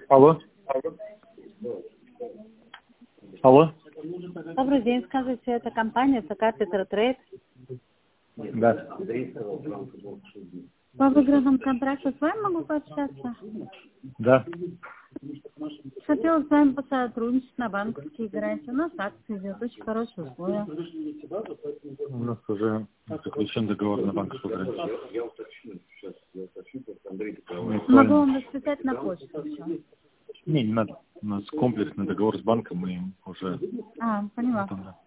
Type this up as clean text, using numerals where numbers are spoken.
Алло. Алло. Добрый день, скажите, это компания ЦК Петротрейд. Да. По выигранному контракту с вами могу пообщаться? Да. Хотела с вами посотрудничать на банковские гарантии. У нас акция идет, очень хорошие условия. У нас уже заключен договор на банковскую гарантию. Могу вам расписать на почту все. Не надо. У нас комплексный договор с банком, и уже... Поняла.